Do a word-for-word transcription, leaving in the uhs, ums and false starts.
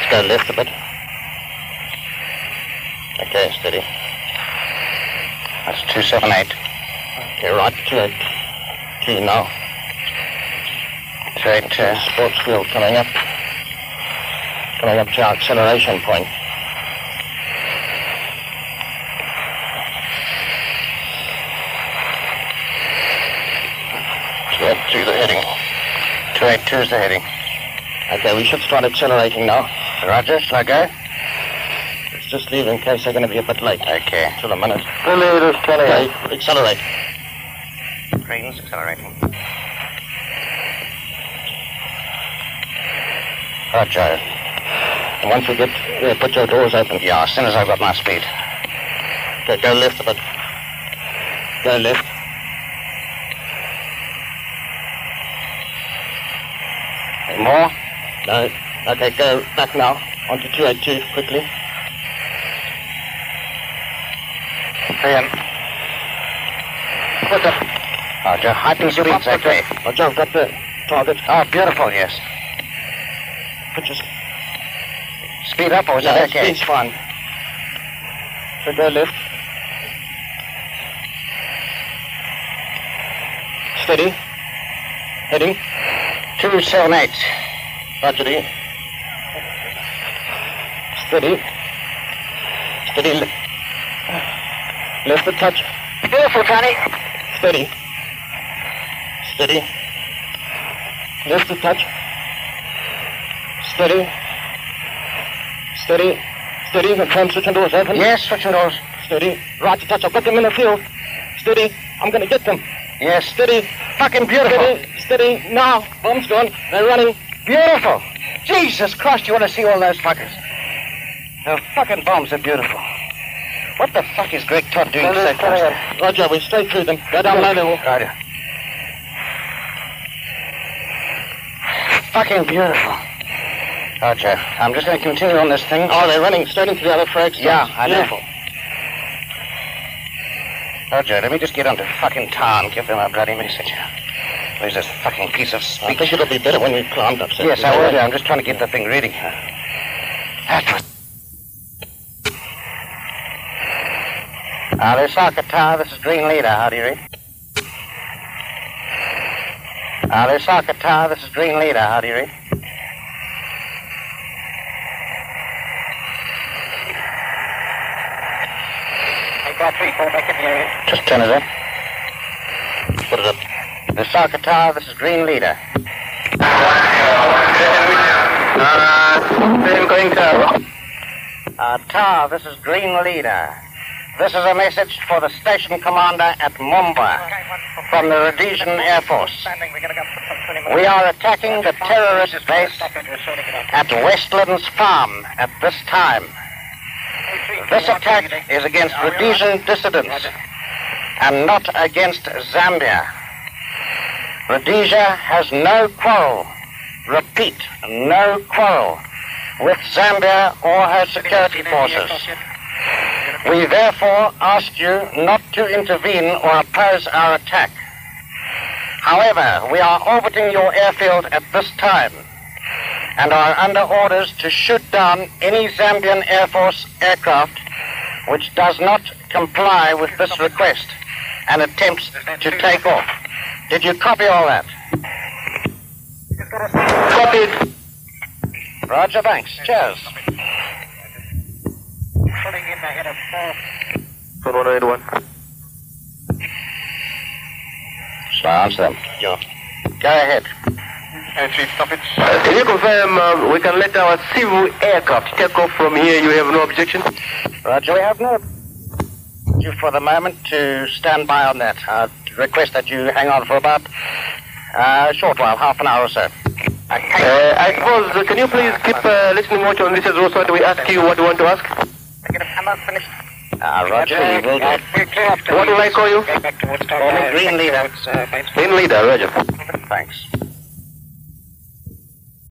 Go left a bit. Okay, steady. That's two seven eight. Okay, right, two eight two now. two eight two. Sports wheel coming up. Coming up to our acceleration point. two eight two the heading. two eight two is the heading. Okay, we should start accelerating now. Roger, shall I go? Let's just leave in case they're going to be a bit late. Okay. Till a minute. Okay, accelerate. Train's accelerating. Roger. And once we get there, put your doors open. Yeah, as soon as I've got my speed. Okay, go left a bit. Go left. Any more? No. Okay, go back now. Onto two eight two, quickly. Ian. What's up? Roger, heighten speeds, okay. Roger, I've got the target. Oh, beautiful, yes. Put your speed up, or is yeah, that okay? Speed's fine. So go left. Steady. Heading. two seven eight. Roger, D. Steady. Steady. Le- left the touch. Beautiful, Johnny. Steady. Steady. Left the touch. Steady. Steady. Steady. The front switching doors open. Yes, switching doors. Steady. Right to touch. I've got them in the field. Steady. I'm going to get them. Yes. Steady. Fucking beautiful. Steady. Steady. Now. Bomb's gone. They're running. Beautiful. Jesus Christ, you want to see all those fuckers? The fucking bombs are beautiful. What the fuck is Greg Todd doing so close? Roger, we straight through them. Go down low level. Roger. Fucking beautiful. Roger. I'm just going to continue on this thing. Oh, they're running straight into the other frags. Yeah, I know. Beautiful. Roger, let me just get onto fucking town and give them a bloody message. Where's this fucking piece of speech? I think it'll be better when we've climbed up. So yes, I will do. I'm just trying to get the thing ready. That was... Ah, this is Arkatar. This is Green Leader. How do you read? Ah, this is Arkatar. This is Green Leader. How do you read? Just turn it up. Put it up. This is Arkatar. This is Green Leader. Uh, I'm going to... Uh, Tar, this is Green Leader. This is a message for the station commander at Mumbai from the Rhodesian Air Force. We are attacking the terrorist base at Westlands Farm at this time. This attack is against Rhodesian dissidents and not against Zambia. Rhodesia has no quarrel, repeat, no quarrel with Zambia or her security forces. We therefore ask you not to intervene or oppose our attack. However, we are orbiting your airfield at this time and are under orders to shoot down any Zambian Air Force aircraft which does not comply with this request and attempts to take off. Did you copy all that? Copied. Roger, thanks. Cheers. one one eight one. Shall I answer them? Yeah. Go ahead. Uh, can you confirm uh, we can let our civil aircraft take off from here? You have no objection? Roger, we have no... You for the moment to stand by on that. I request that you hang on for about uh, a short while, half an hour or so. Uh, I suppose, uh, can you please keep uh, listening watch on this as well so that we ask you what you want to ask? I'm not finished. Ah, Roger, we will do. What do I call you? Call me Green Leader. Green Leader, Roger. Thanks.